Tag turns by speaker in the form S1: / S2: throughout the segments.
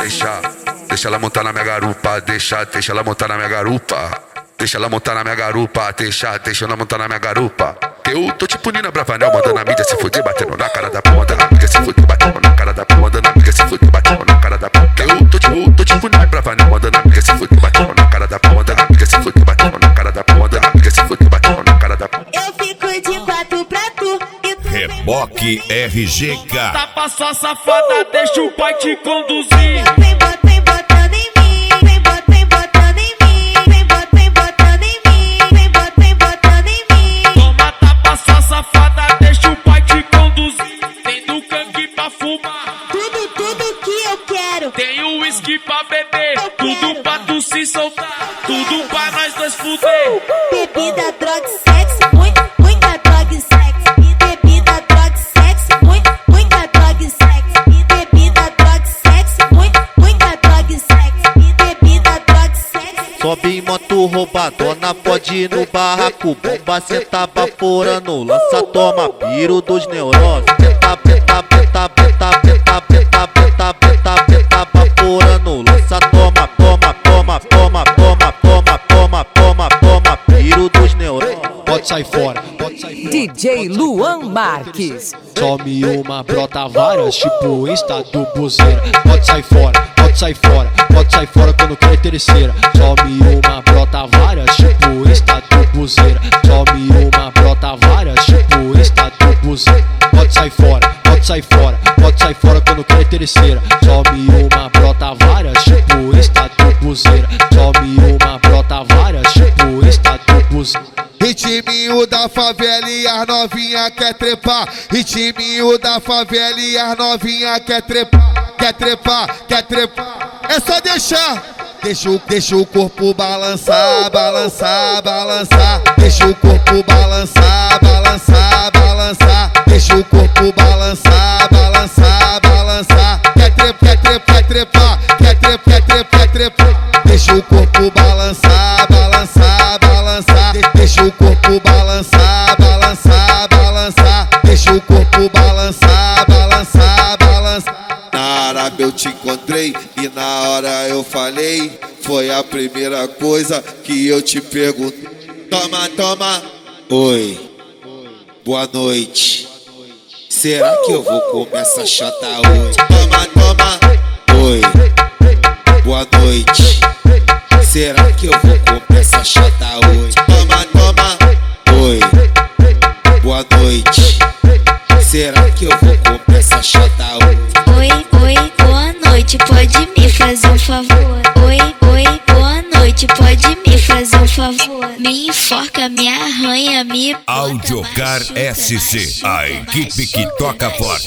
S1: Deixa ela montar na minha garupa, deixa ela montar na minha garupa. Deixa ela montar na minha garupa, deixa ela montar na minha garupa. Eu tô tipo Nina Bravanel, mandando a mídia se fuder, batendo na cara da porra, mandando a mídia se fuder, batendo na cara da porra, mandando a mídia se fuder, batendo na cara da porra. Eu tô tipo Nina Bravanel, mandando a mídia se fuder, batendo na cara da porra, mandando a mídia se fuder, batendo na cara da porra, mandando a mídia se fuder, batendo na cara da porra.
S2: Eu fico de 4 pra tu e tu
S3: Reboque RGK.
S4: Tapa sua safada, deixa o pai te conduzir.
S2: vem botando em mim, vem botando em mim, vem botando em mim, vem botando em mim.
S4: Toma tapa sua safada, deixa o pai te conduzir. Tem do cangue pra fumar,
S2: Tudo que eu quero.
S4: tem o uísque pra beber, tudo pra tu se soltar, tudo pra nós dois fuder.
S2: Bebida, droga e sexo, muita droga e sexo. Bebida, droga e sexo, muita droga e sexo. Bebida, droga e sexo, muita droga e sexo. Bebida, droga e sexo.
S5: Sobe em moto roubadona, pode ir no barraco. Bomba senta baforando, lança toma, piro dos neurônios. Beta, baforando, lança toma, piro dos neurônios.
S6: Pode sair fora,
S7: DJ Luan Marques.
S6: some uma, brota várias, tipo Insta do buzeira. Pode sair fora quando quer terceira. Some uma, brota várias, tipo Insta do buzeira. Some uma, brota várias, tipo Insta do buzeira. Pode sair fora quando quer terceira. Some uma, brota várias, tipo Insta do buzeira. Some uma, brota várias, tipo Insta do buzeira.
S8: Ritminho da favela e as novinha quer trepar. Ritminho da favela e as novinha quer trepar. Quer trepar. É só deixar. Deixa o corpo balançar. Deixa o corpo balançar. Deixa o corpo balançar. Quer trepar. Deixa o corpo balançar. Deixa o corpo balançar. Deixa o corpo balançar. Na Arábia eu te encontrei e na hora eu falei. Foi a primeira coisa que eu te perguntei. Toma. Oi, boa noite. Será que eu vou comer essa chota hoje? Toma. Oi, boa noite. Será que eu vou comer essa chota hoje? Toma. Oi, boa noite. Será que eu vou comer essa chota hoje?
S9: Oi, boa noite, pode me fazer um favor? Oi, boa noite, pode me fazer um favor? Me enforca, me arranha, me bota,
S3: Audiocar
S9: machuca,
S3: SC, a equipe que toca forte.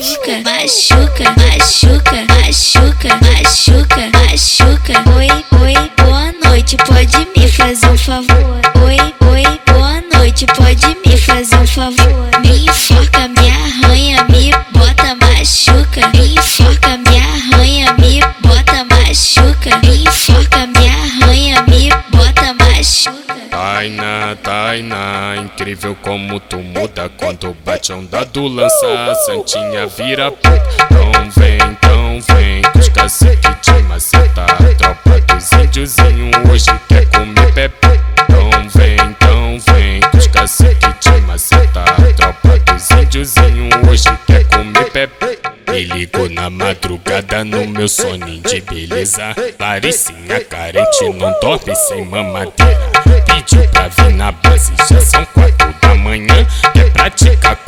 S9: Machuca. Oi, boa noite, pode me fazer um favor? Oi, boa noite, pode me fazer um favor? Me enforca, me arranha, me bota, machuca. Me enforca, me arranha, me bota, machuca. Me enforca, me arranha, me bota, machuca.
S4: Tainá, incrível como tu muda quando bate a onda do lança, a santinha vira puta. Então vem, que os cacique te maceta. A tropa dos índiozinho hoje quer comer pepe. Então vem, que os cacique te maceta. A tropa dos índiozinho hoje quer comer pepe. Me ligou na madrugada no meu soninho de beleza. Laricinha carente não dorme sem mamadeira. Pediu pra vir na base, já são 4 da manhã. Quer praticar